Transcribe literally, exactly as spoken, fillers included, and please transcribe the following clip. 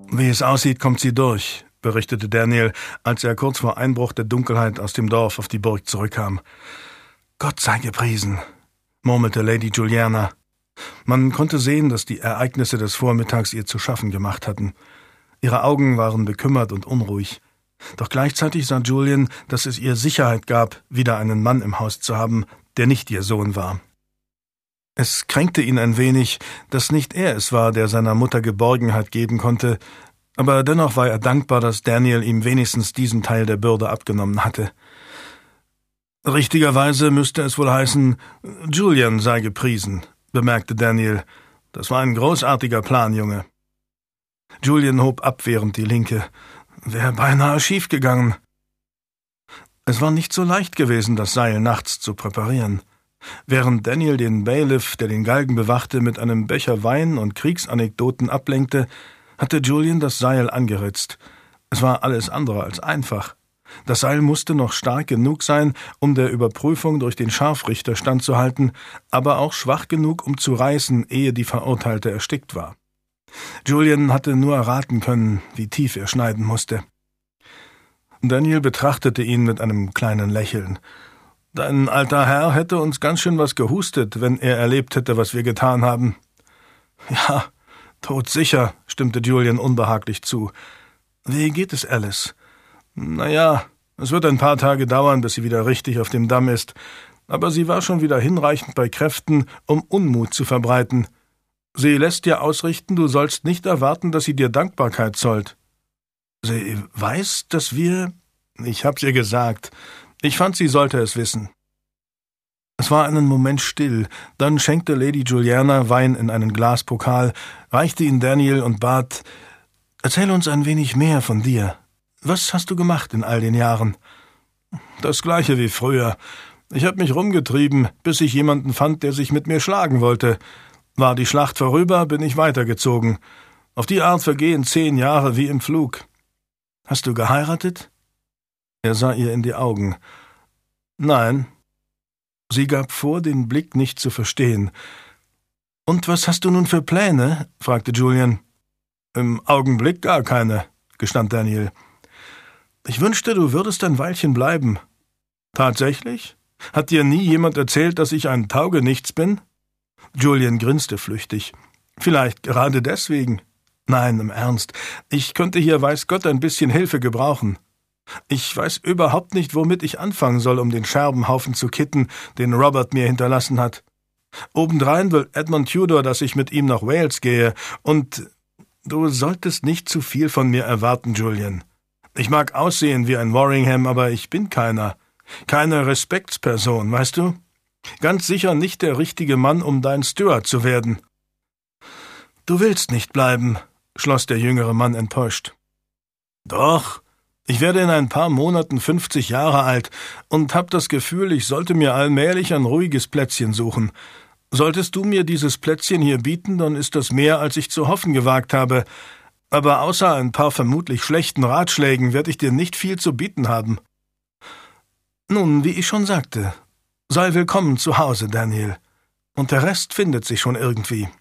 »Wie es aussieht, kommt sie durch«, berichtete Daniel, als er kurz vor Einbruch der Dunkelheit aus dem Dorf auf die Burg zurückkam. »Gott sei gepriesen«, murmelte Lady Juliana. Man konnte sehen, dass die Ereignisse des Vormittags ihr zu schaffen gemacht hatten. Ihre Augen waren bekümmert und unruhig. Doch gleichzeitig sah Julian, dass es ihr Sicherheit gab, wieder einen Mann im Haus zu haben, der nicht ihr Sohn war. Es kränkte ihn ein wenig, dass nicht er es war, der seiner Mutter Geborgenheit geben konnte, aber dennoch war er dankbar, dass Daniel ihm wenigstens diesen Teil der Bürde abgenommen hatte. »Richtigerweise müsste es wohl heißen, Julian sei gepriesen«, bemerkte Daniel. »Das war ein großartiger Plan, Junge.« Julian hob abwehrend die Linke. »Wäre beinahe schiefgegangen.« Es war nicht so leicht gewesen, das Seil nachts zu präparieren. Während Daniel den Bailiff, der den Galgen bewachte, mit einem Becher Wein und Kriegsanekdoten ablenkte, hatte Julian das Seil angeritzt. Es war alles andere als einfach. Das Seil musste noch stark genug sein, um der Überprüfung durch den Scharfrichter standzuhalten, aber auch schwach genug, um zu reißen, ehe die Verurteilte erstickt war. Julian hatte nur erraten können, wie tief er schneiden musste. Daniel betrachtete ihn mit einem kleinen Lächeln. »Dein alter Herr hätte uns ganz schön was gehustet, wenn er erlebt hätte, was wir getan haben.« »Ja, todsicher«, stimmte Julian unbehaglich zu. »Wie geht es Alice?« »Naja, es wird ein paar Tage dauern, bis sie wieder richtig auf dem Damm ist, aber sie war schon wieder hinreichend bei Kräften, um Unmut zu verbreiten. Sie lässt dir ausrichten, du sollst nicht erwarten, dass sie dir Dankbarkeit zollt.« »Sie weiß, dass wir...« »Ich hab's ihr gesagt. Ich fand, sie sollte es wissen.« Es war einen Moment still, dann schenkte Lady Juliana Wein in einen Glaspokal, reichte ihn Daniel und bat, »Erzähl uns ein wenig mehr von dir. Was hast du gemacht in all den Jahren?« »Das Gleiche wie früher. Ich habe mich rumgetrieben, bis ich jemanden fand, der sich mit mir schlagen wollte. War die Schlacht vorüber, bin ich weitergezogen. Auf die Art vergehen zehn Jahre wie im Flug.« »Hast du geheiratet?« Er sah ihr in die Augen. »Nein.« Sie gab vor, den Blick nicht zu verstehen. »Und was hast du nun für Pläne?« fragte Julian. »Im Augenblick gar keine«, gestand Daniel. »Ich wünschte, du würdest ein Weilchen bleiben.« »Tatsächlich? Hat dir nie jemand erzählt, dass ich ein Taugenichts bin?« Julian grinste flüchtig. »Vielleicht gerade deswegen?« »Nein, im Ernst. Ich könnte hier, weiß Gott, ein bisschen Hilfe gebrauchen. Ich weiß überhaupt nicht, womit ich anfangen soll, um den Scherbenhaufen zu kitten, den Robert mir hinterlassen hat. Obendrein will Edmund Tudor, dass ich mit ihm nach Wales gehe, und du solltest nicht zu viel von mir erwarten, Julian. Ich mag aussehen wie ein Warringham, aber ich bin keiner. Keine Respektsperson, weißt du? Ganz sicher nicht der richtige Mann, um dein Steward zu werden.« »Du willst nicht bleiben«, schloss der jüngere Mann enttäuscht. »Doch, ich werde in ein paar Monaten fünfzig Jahre alt und hab das Gefühl, ich sollte mir allmählich ein ruhiges Plätzchen suchen. Solltest du mir dieses Plätzchen hier bieten, dann ist das mehr, als ich zu hoffen gewagt habe. Aber außer ein paar vermutlich schlechten Ratschlägen werde ich dir nicht viel zu bieten haben.« »Nun, wie ich schon sagte, sei willkommen zu Hause, Daniel. Und der Rest findet sich schon irgendwie.«